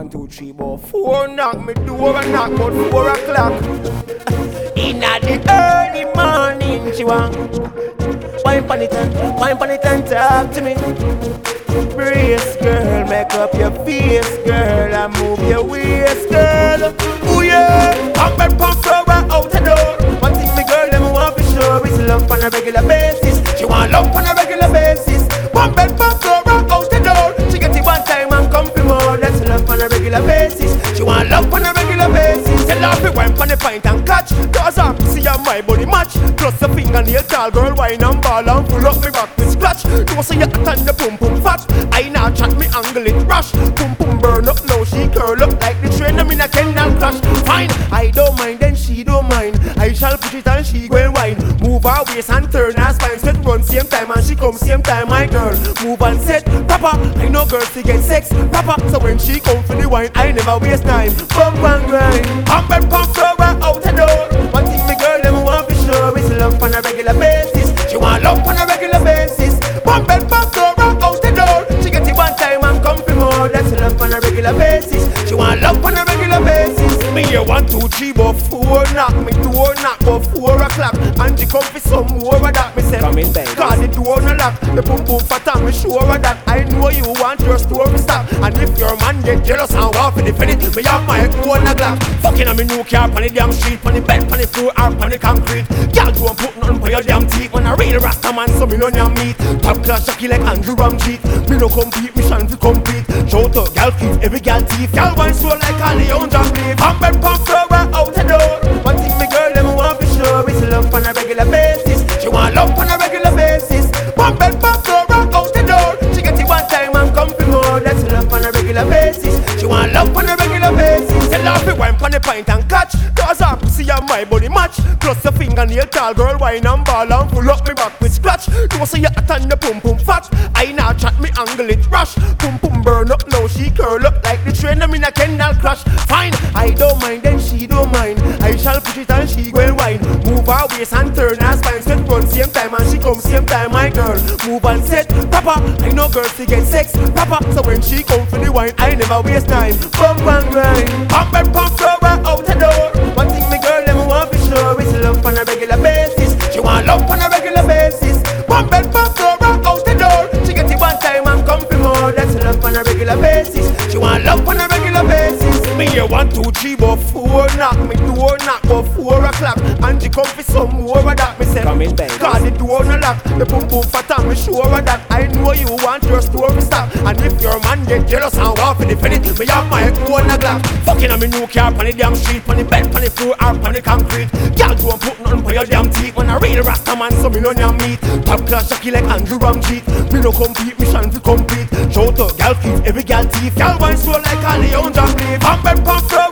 1, 2, 3, about 4 knock me door and knock about 4 o'clock. In the early morning, she want wine pon it and talk to me. Brace, girl, make up your face, girl, and move your waist, girl. Ooh yeah, pump and pump flower out the door. One thing me girl, them want for sure is love on a regular basis. She want love on a regular basis. Pump and pump flower out the door. She get it one time and come for more. That's love on a regular basis. She want love on a regular basis. Tell her to wine pon the pint and catch. Cause I see her my body match. Plus the fingernail tall girl, wine and ball and pull up me back with scratch. You say you hot and the pum pum fat. I now chat me angle it rush. Pum pum burn up now she curl up like the train. I'm in a Kendall crash. Fine, I don't mind then she don't mind. I shall push it and she go and wine. Move her waist and turn her spine. Set run same time and she come same time. My girl move and set proper. I know girls to get sex proper. So when she come for the wine I never waste time. Bump and grind. Pump and pump flower out the door. One thing me girl them want for sure is love on a regular basis. She want love on a regular basis. Pump and pump flower out the door. She get it one time and come for more. That's love on a regular basis. She want love on a regular basis. Me here 1, 2, 3 but 4 knock. Me door knock but 4 o'clock. And she come for some more of that. Me say come in bed. Cause the door no lock. The pum pum fat and me sure of that. I know you want your story stop. And if your man get jealous and want for the finish, me have my own a glass. Fucking on me new car on the damn street, on the bed, on the floor, or on the concrete. Girl don't put nothing for your damn teeth. When I real rasta man, so me know your meat. Top class shocky like Andrew Ramjeet. Me no compete, mission to complete. Shout out, girl keep every girl teeth. Girl wine slow like a Leon John Beef. Pump and pump flower out the door. One thing me girl them want for sure is love on a regular basis. She want love on a regular basis. Pump and pump flower out the door. She get it one time and come for more. That's love on a regular basis. She want love on a regular basis. Tell her to wine pon the pint and catch. Cause her pussy and my body match. Plus the fingernail tall girl, wine and ball and pull up me back with scratch. You say you hot and the pum pum fat. I now chat me angle it rush. Pum pum burn up now she curl up like the train. I'm in a Kendall crash. Fine, I don't mind then she don't mind. I shall push it and she go and wine. Move her waist and turn her spine. Set run same time and she come same time. My girl move and set proper. I know girls to get sex proper. So when she come for the wine I never waste time. Bump and grind. Pump and pump flower out the door. One thing me girl them want for sure is love on a regular basis. She want love on a regular basis. Pump and pump flower out the door. She get it one time and come for more. That's love on a regular basis. She want love on a regular basis. Me here 1, 2, 3 but 4 knock. Me door knock but 4 o'clock. And she come for some more of that. Me say come in bed. Cause the door no lock. The pum pum fat and me sure of that. I know you want your story stop. And if your man get jealous and want for the finish, me have my own a glass. Fucking on me new car on the damn street, on the bed, on the floor, or on the concrete. Girl don't put nothing for your damn teeth. When I real rasta man, so me know your meat. Top class shocky like Andrew Ramjeet. Me no compete, mission to complete. Shout out, girl keep every girl teeth. Girl wine slow like a Leon John Beef. Pump and pump flower